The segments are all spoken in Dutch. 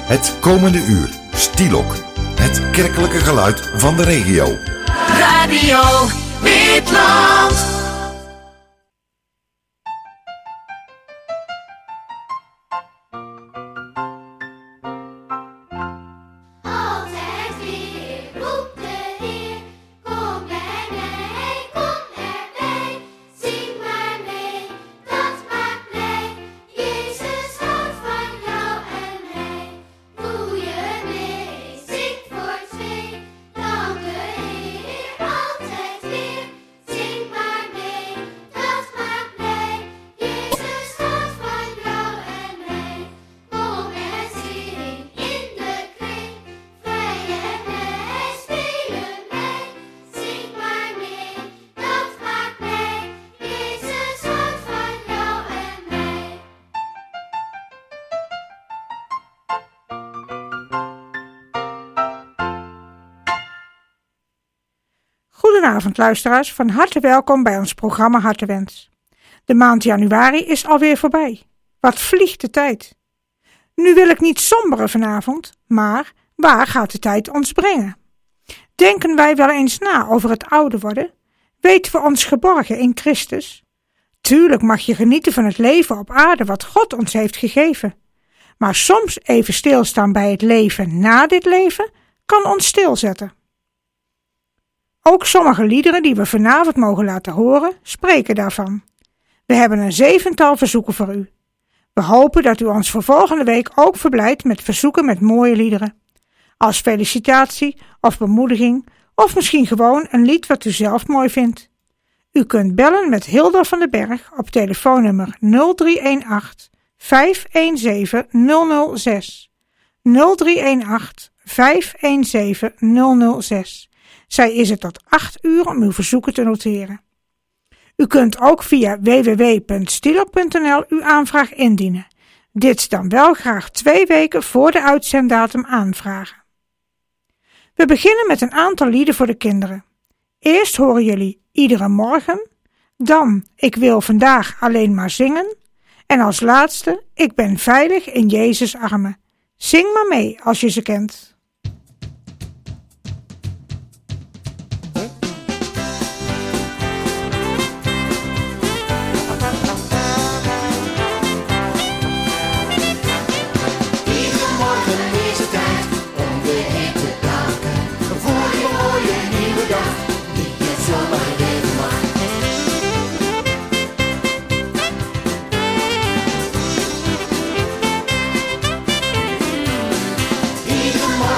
Het komende uur, Stielok. Het kerkelijke geluid van de regio. Radio Witland. Goedenavond luisteraars, van harte welkom bij ons programma Hartewens. De maand januari is alweer voorbij. Wat vliegt de tijd. Nu wil ik niet somberen vanavond, maar waar gaat de tijd ons brengen? Denken wij wel eens na over het ouder worden? Weten we ons geborgen in Christus? Tuurlijk mag je genieten van het leven op aarde wat God ons heeft gegeven. Maar soms even stilstaan bij het leven na dit leven kan ons stilzetten. Ook sommige liederen die we vanavond mogen laten horen, spreken daarvan. We hebben een 7-tal verzoeken voor u. We hopen dat u ons voor volgende week ook verblijdt met verzoeken met mooie liederen. Als felicitatie of bemoediging, of misschien gewoon een lied wat u zelf mooi vindt. U kunt bellen met Hilda van den Berg op telefoonnummer 0318 517 006. 0318 517 006. Zij is er tot 8 uur om uw verzoeken te noteren. U kunt ook via www.stielok.nl uw aanvraag indienen. Dit dan wel graag 2 weken voor de uitzenddatum aanvragen. We beginnen met een aantal lieden voor de kinderen. Eerst horen jullie Iedere Morgen, dan Ik wil vandaag alleen maar zingen en als laatste Ik ben veilig in Jezus' armen. Zing maar mee als je ze kent. Iedere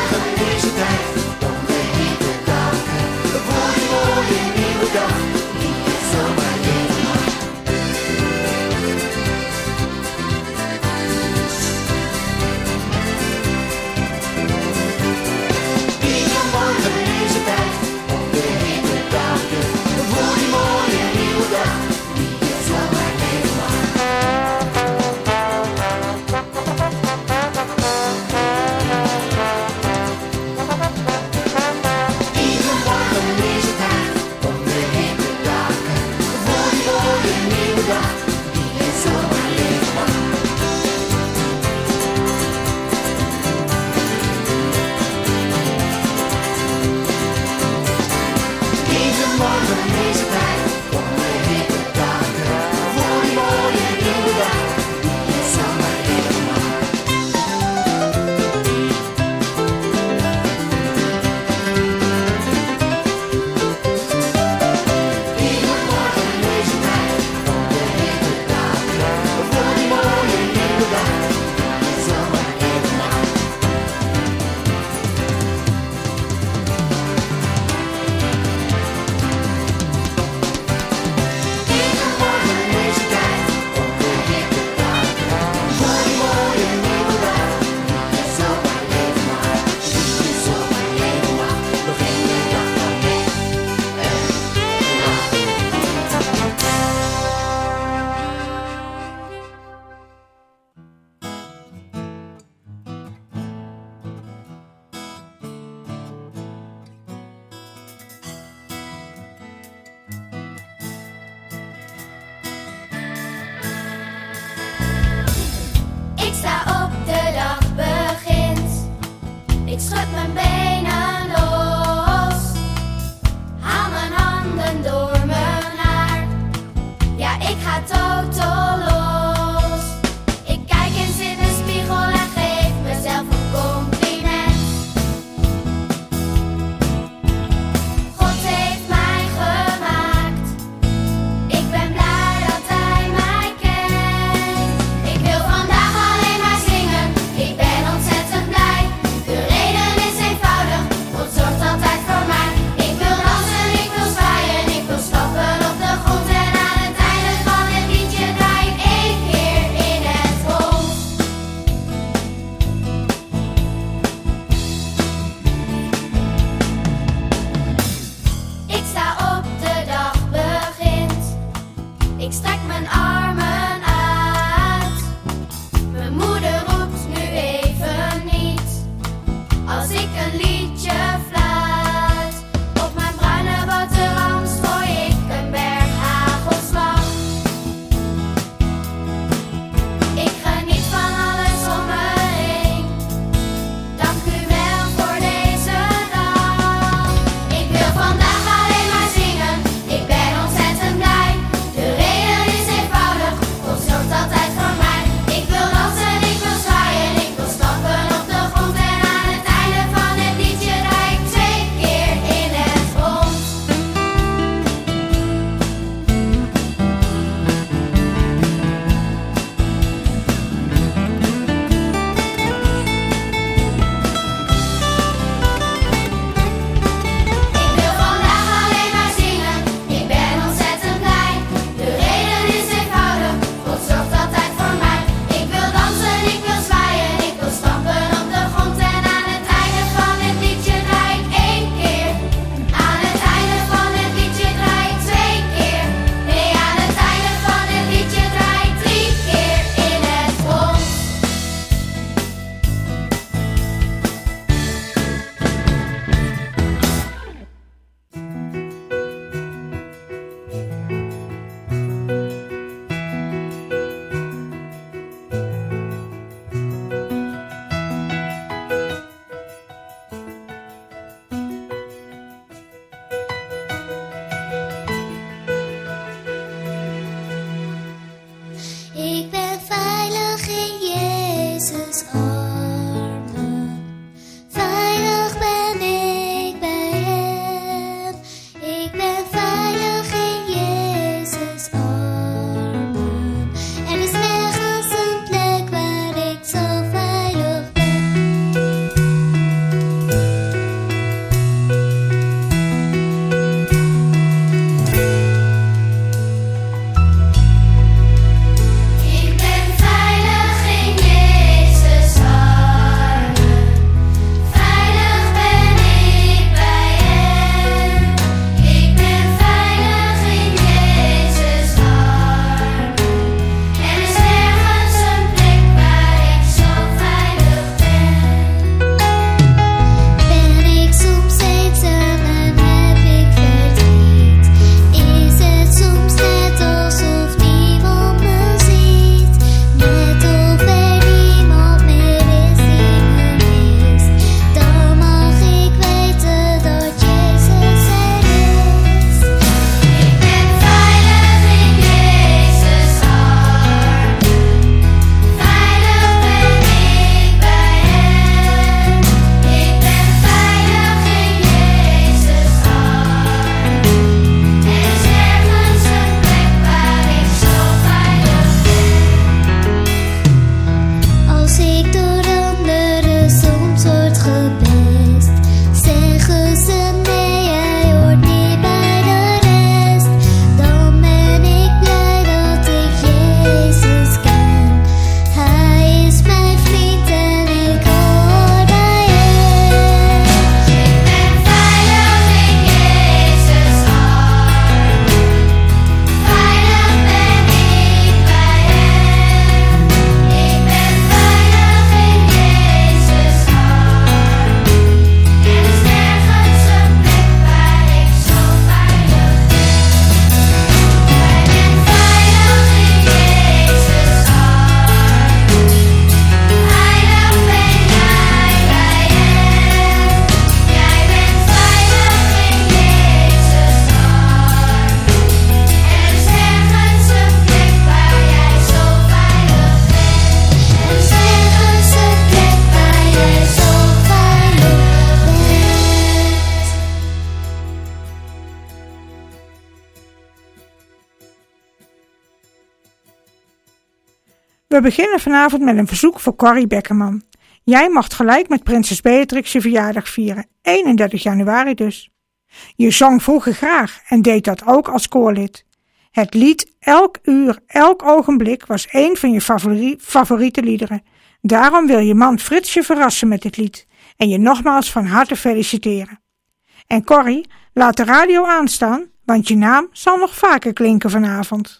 We beginnen vanavond met een verzoek voor Corrie Beckerman. Jij mocht gelijk met prinses Beatrix je verjaardag vieren, 31 januari dus. Je zong vroeger graag en deed dat ook als koorlid. Het lied Elk uur, elk ogenblik was een van je favoriete liederen. Daarom wil je man Frits je verrassen met dit lied en je nogmaals van harte feliciteren. En Corrie, laat de radio aanstaan, want je naam zal nog vaker klinken vanavond.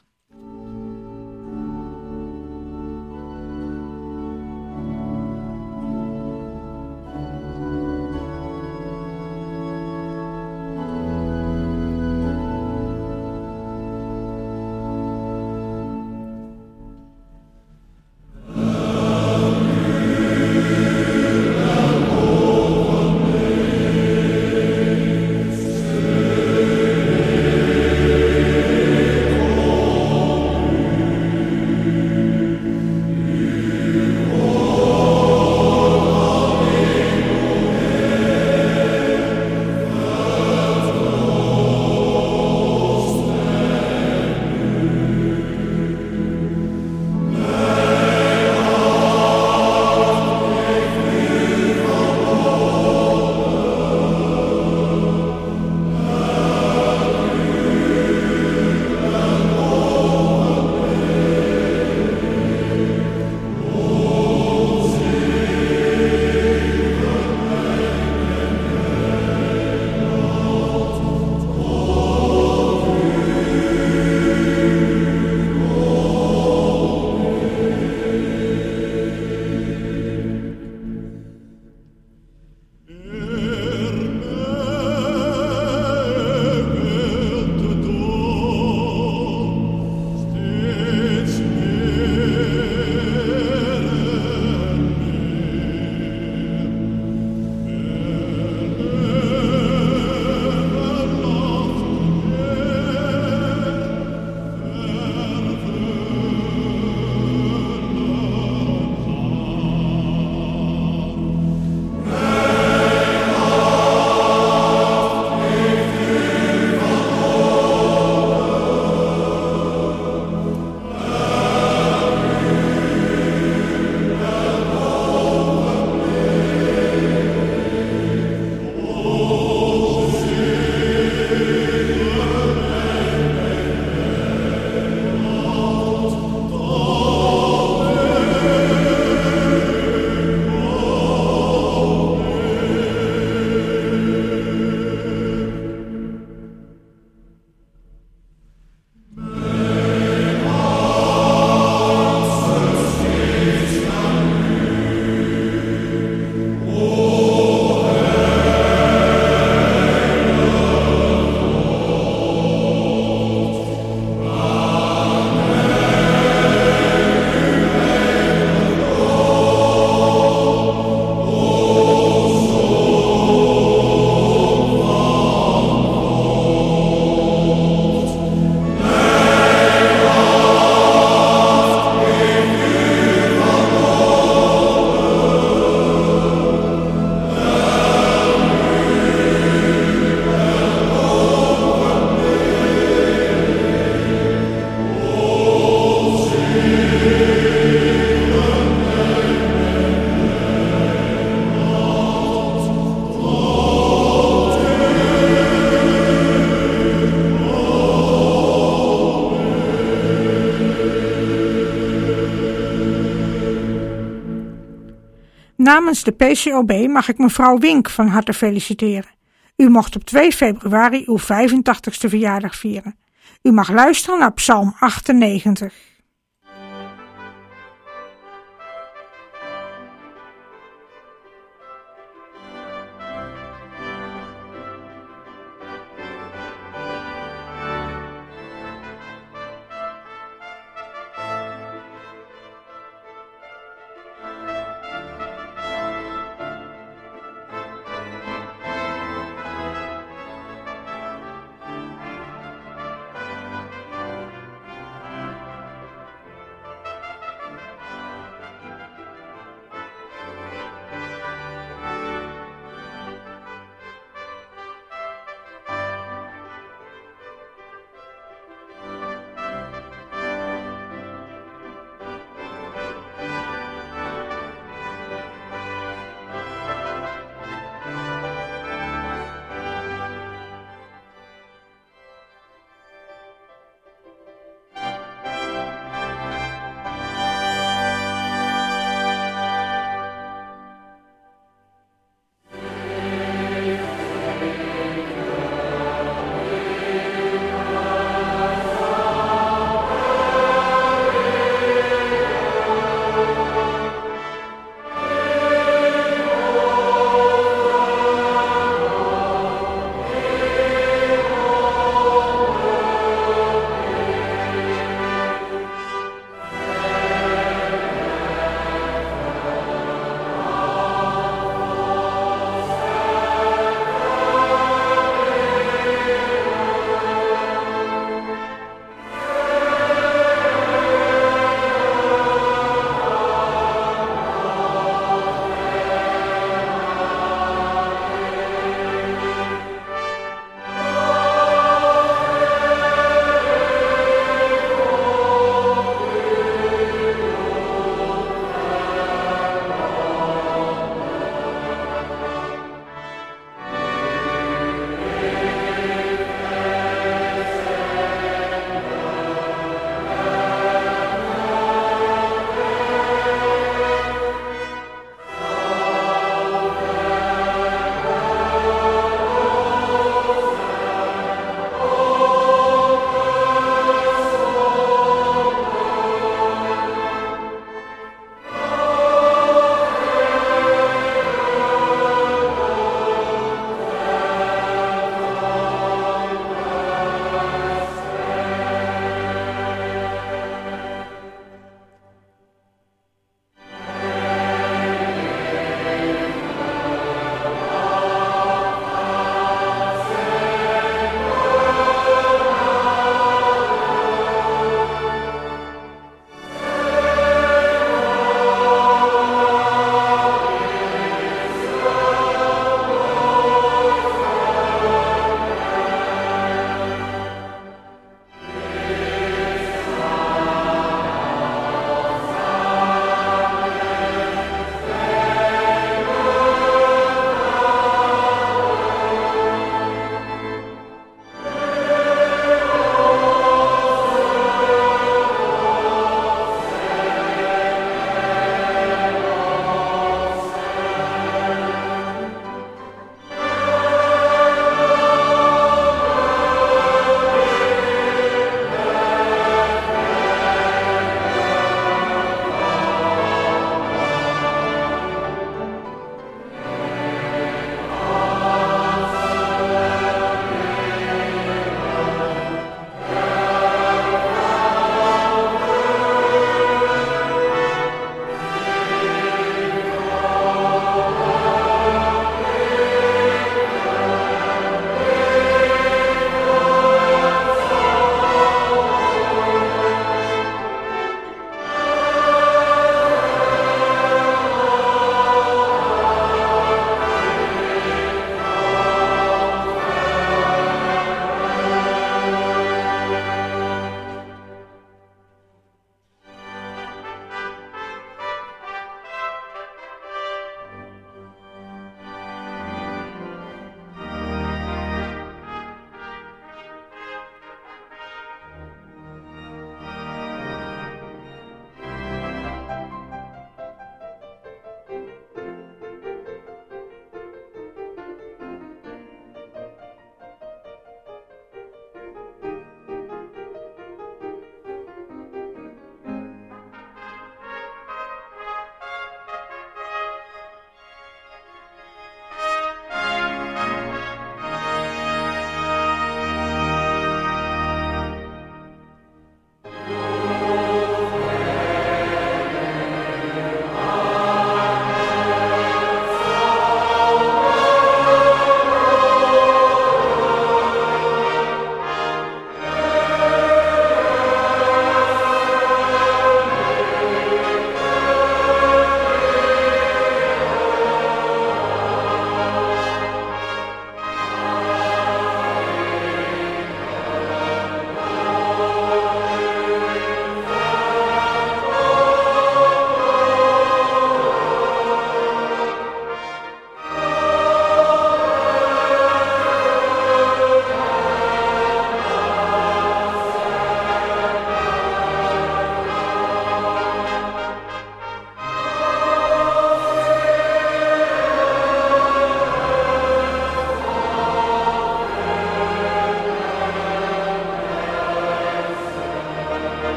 Namens de PCOB mag ik mevrouw Wink van harte feliciteren. U mocht op 2 februari uw 85ste verjaardag vieren. U mag luisteren naar Psalm 98.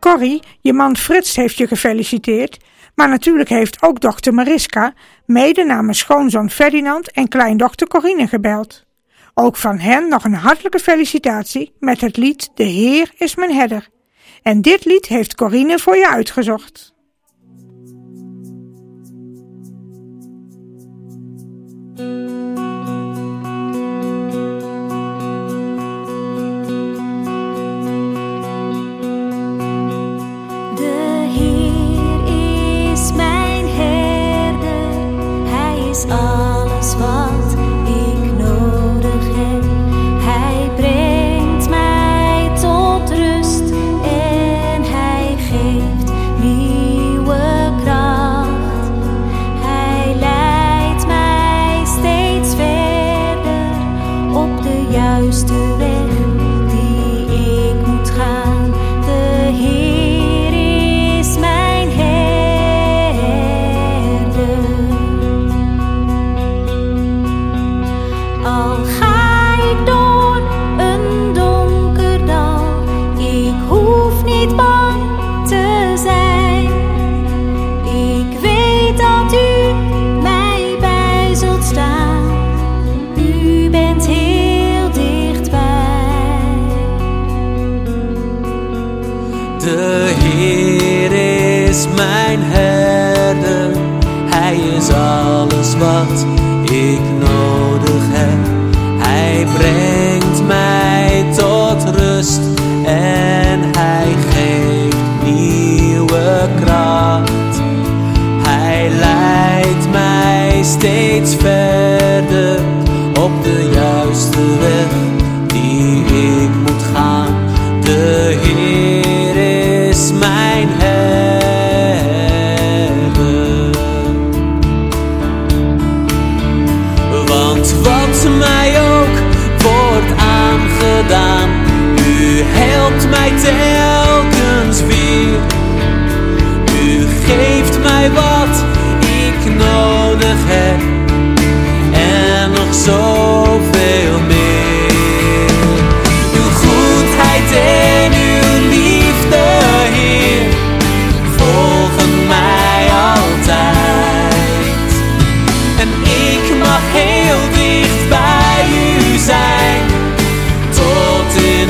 Corrie, je man Frits heeft je gefeliciteerd, maar natuurlijk heeft ook dochter Mariska mede namens schoonzoon Ferdinand en kleindochter Corine gebeld. Ook van hen nog een hartelijke felicitatie met het lied De Heer is mijn herder. En dit lied heeft Corine voor je uitgezocht. Alles wat ik nodig heb. Hij brengt mij tot rust en hij geeft nieuwe kracht. Hij leidt mij steeds verder op de juiste weg die ik moet gaan. De Heer is mijn herder. Al ga ik door een donker dal, ik hoef niet bang te zijn. Ik weet dat u mij bij zult staan, u bent heel dichtbij. De Heer is mijn herder, hij is alles wat ik nodig heb. Hij brengt mij tot rust en hij geeft nieuwe kracht. Hij leidt mij steeds verder op de juiste weg die ik moet gaan. De Heer is mijn herder. Want wat mij ook wordt aangedaan, u helpt mij telkens weer. U geeft mij wat ik nodig heb en nog zoveel meer. Uw goedheid en uw liefde, Heer, volgen mij altijd. En ik mag heel dicht bij u zijn, tot in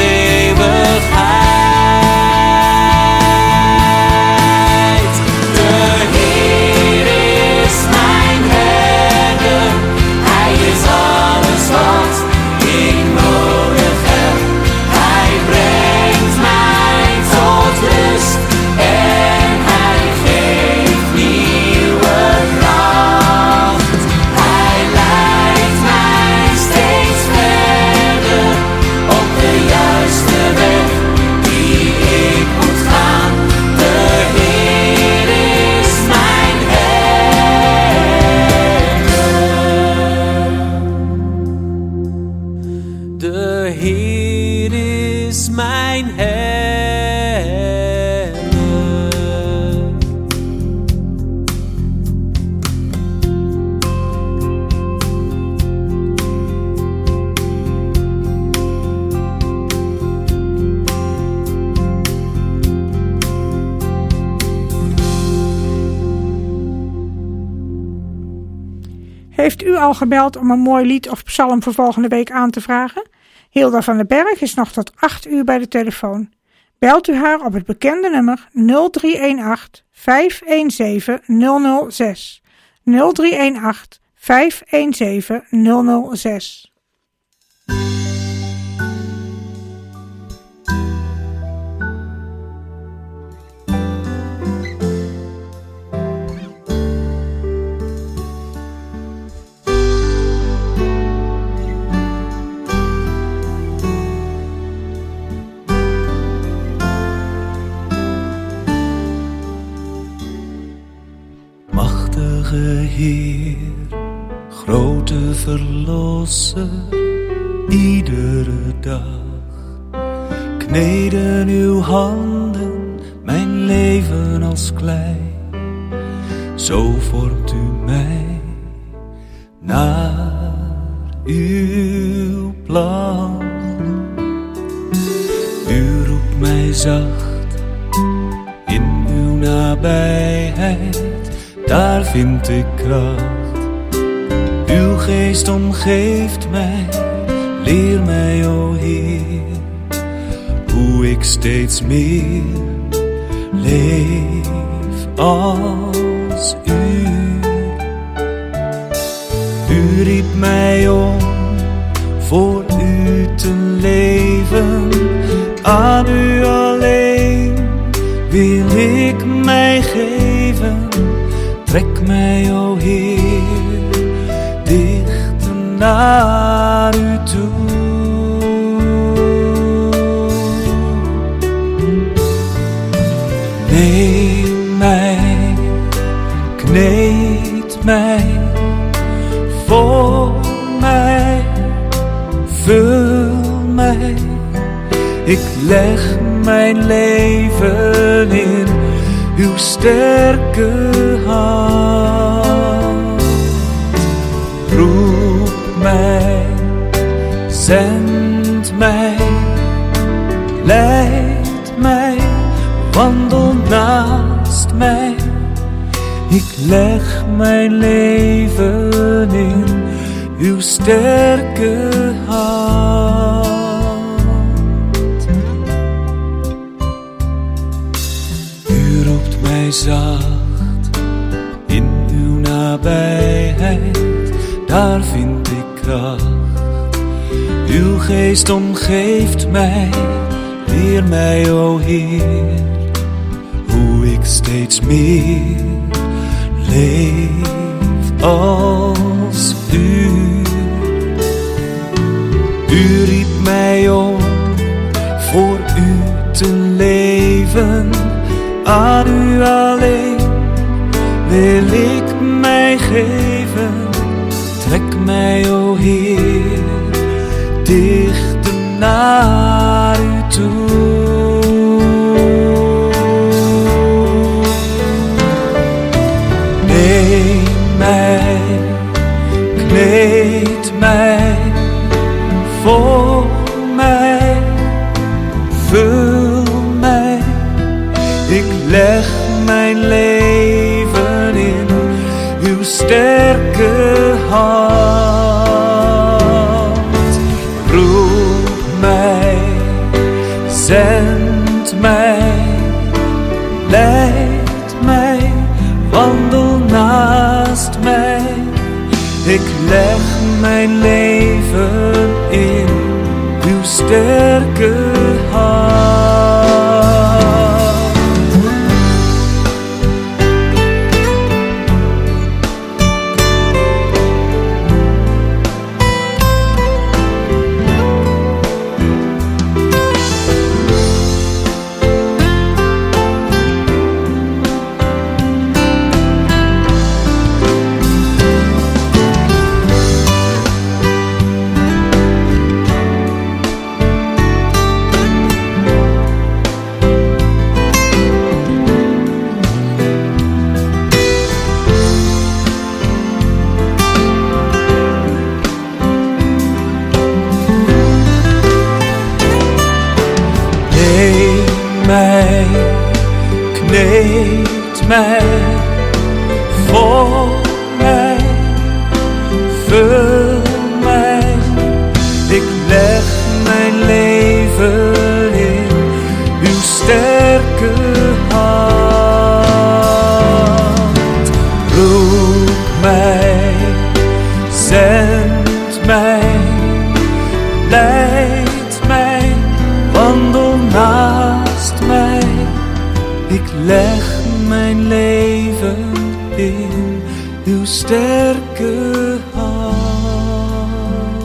eeuwigheid. De Heer is mijn herder, hij is alles wat ik nodig heb. Hij brengt mij tot rust en hij geeft nieuwe kracht. Hij leidt mij steeds verder op de juiste weg die ik moet gaan. De Heer is mijn herder. De Heer is mijn herder. Heeft u al gebeld om een mooi lied of psalm voor volgende week aan te vragen? Hilda van den Berg is nog tot 8 uur bij de telefoon. Belt u haar op het bekende nummer 0318 517 006. 0318 517 006. Machtige Heer, grote Verlosser, iedere dag kneden uw handen mijn leven als klei. Zo vormt u mij naar uw plan. U roept mij zacht nabijheid, daar vind ik kracht. Uw geest omgeeft mij, leer mij, o Heer, hoe ik steeds meer leef als u. U riep mij om voor u te leven, aan u alleen wil ik mij geven. Trek mij, o Heer, dichter naar u toe. Neem mij, kneed mij, voor mij, vul mij. Ik leg mijn leven in uw sterke hand. Roep mij, zend mij, leid mij, wandel naast mij. Ik leg mijn leven in uw sterke hand. U roept mij zacht in uw nabijheid, daar vind ik kracht. Uw geest omgeeft mij, leer mij, o Heer, hoe ik steeds meer leef als u. U riep mij om voor u te leven, aan u alleen wil ik mij geven. Trek mij, o Heer, dichter naar u toe. Neem mij, kneed mij, voor mij, vul mij. Ik leg mijn leven in uw sterke hand. Roep mij, zend mij, leid mij, wandel naast mij. Ik leg mijn leven in uw sterke hand. Kneed mij, voor mij, vul mij. Ik leg mijn leven in uw sterke hand. Roep mij, zend mij, leid mij, wandel naast mij. Ik leg mijn leven in uw sterke hand.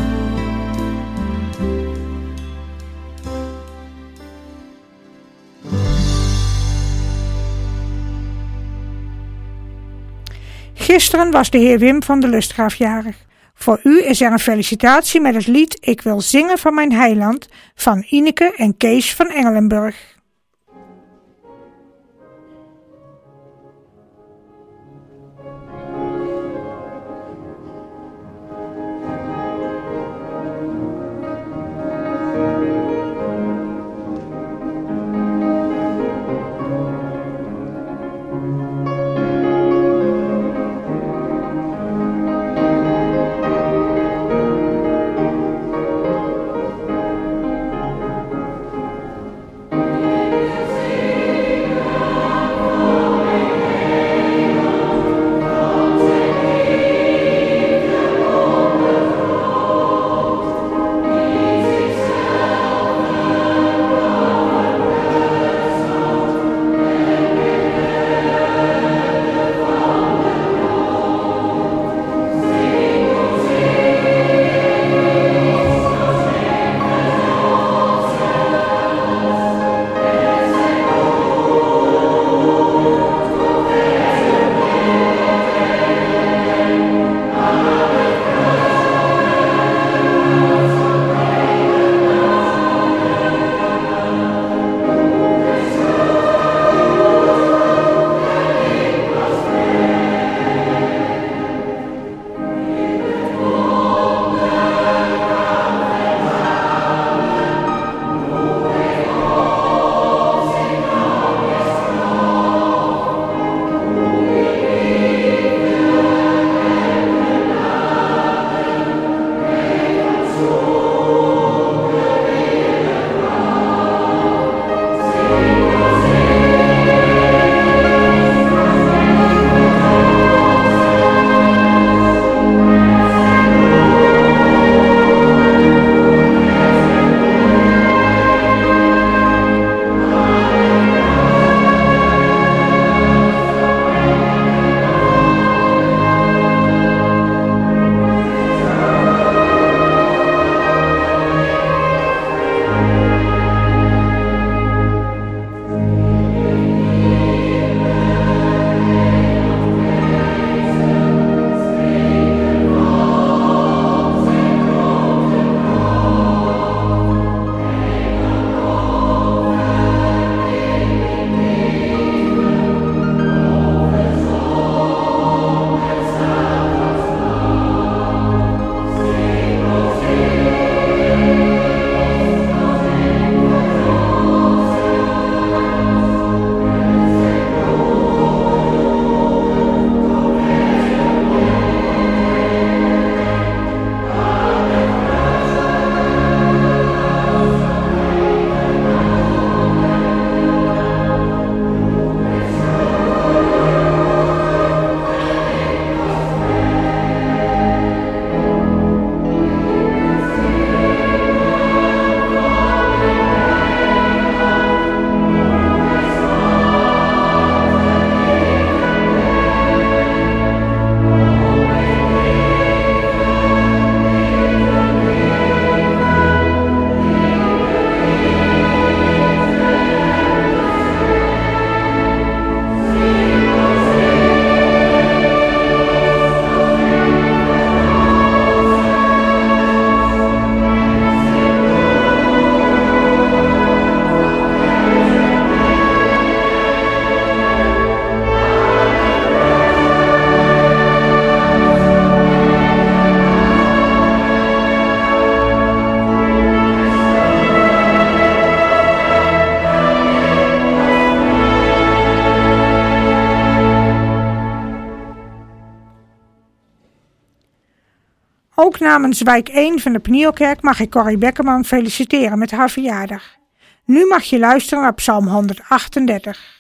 Gisteren was de heer Wim van der Lustgraaf jarig. Voor u is er een felicitatie met het lied Ik wil zingen van mijn heiland van Ineke en Kees van Engelenburg. Ook namens wijk 1 van de Pnielkerk mag ik Corrie Bekkerman feliciteren met haar verjaardag. Nu mag je luisteren naar Psalm 138.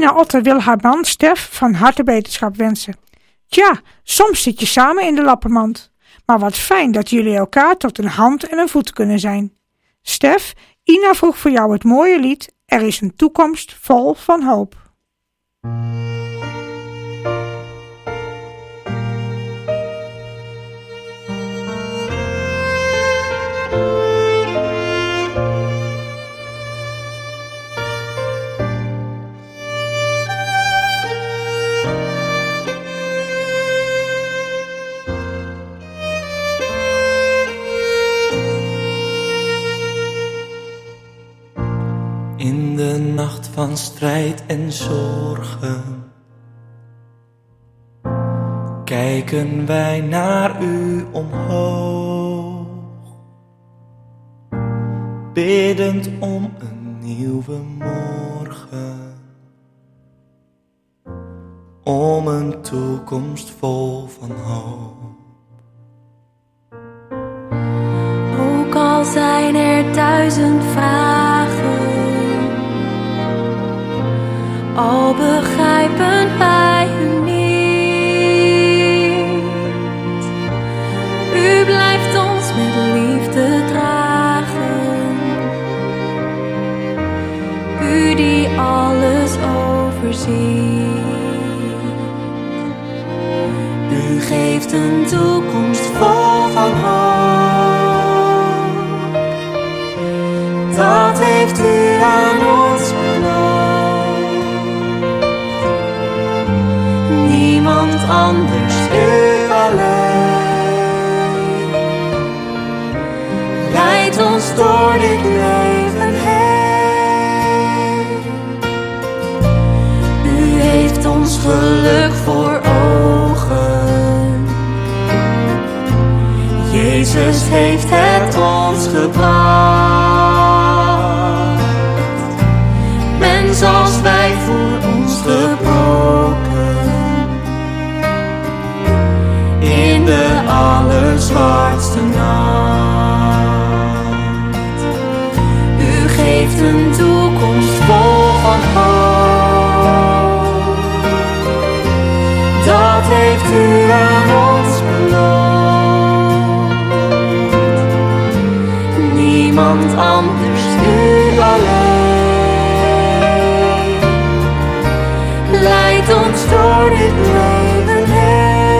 Ina Otte wil haar man Stef van harte beterschap wensen. Tja, soms zit je samen in de lappenmand. Maar wat fijn dat jullie elkaar tot een hand en een voet kunnen zijn. Stef, Ina vroeg voor jou het mooie lied Er is een toekomst vol van hoop. In de nacht van strijd en zorgen kijken wij naar u omhoog, biddend om een nieuwe morgen, om een toekomst vol van hoop. Ook al zijn er 1000 vragen, al begrijpen wij u niet, u blijft ons met liefde dragen, u die alles overziet. U geeft een toekomst vol van hoop, dat heeft u aan ons beloofd. Niemand anders, u alleen, leidt ons door dit leven heen. U heeft ons geluk voor ogen, Jezus heeft het ons gebracht. Mens als wij voor ons gebroken, in de allerzwartste nacht. U geeft een toekomst vol van hoop, dat heeft u aan ons beloofd. Niemand anders, u alleen, leidt ons door dit leven heen.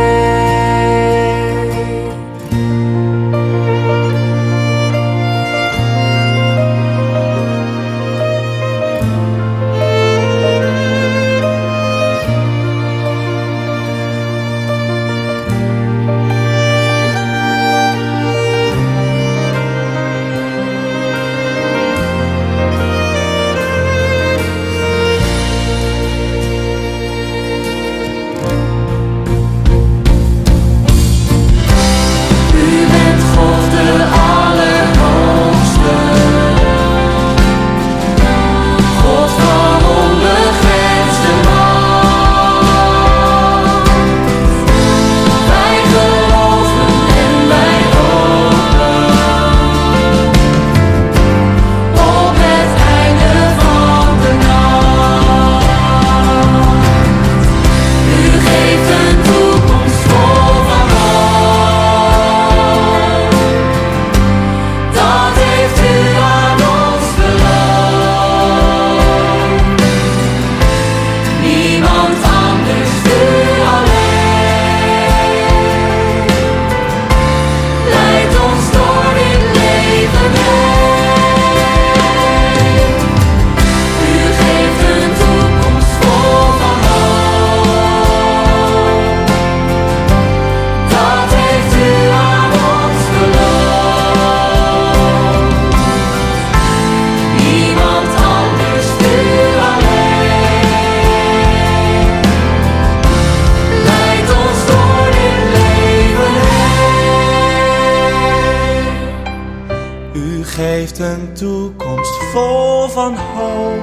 geeft een toekomst vol van hoop.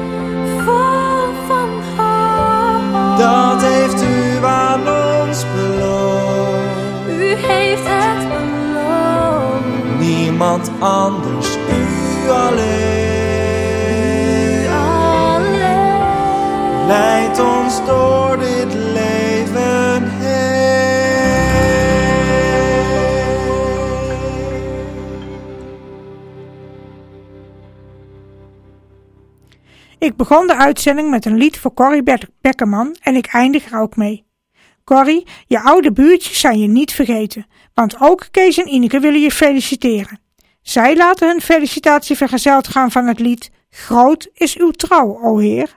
Vol van hoop. Dat heeft u aan ons beloofd. U heeft het beloofd. Niemand anders, u alleen. U alleen. leidt ons door dit leven heen. Ik begon de uitzending met een lied voor Corrie Beckerman en ik eindig er ook mee. Corrie, je oude buurtjes zijn je niet vergeten, want ook Kees en Ineke willen je feliciteren. Zij laten hun felicitatie vergezeld gaan van het lied Groot is uw trouw, o Heer.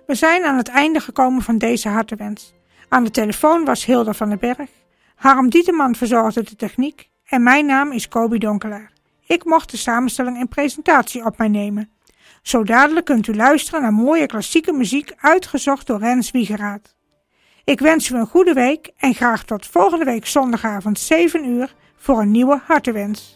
We zijn aan het einde gekomen van deze hartewens. Aan de telefoon was Hilda van den Berg. Harm Dieterman verzorgde de techniek. En mijn naam is Kobi Donkelaar. Ik mocht de samenstelling en presentatie op mij nemen. Zo dadelijk kunt u luisteren naar mooie klassieke muziek uitgezocht door Rens Wiegeraad. Ik wens u een goede week en graag tot volgende week zondagavond 7 uur voor een nieuwe hartewens.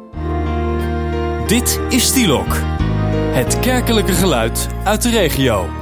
Dit is Stielok, het kerkelijke geluid uit de regio.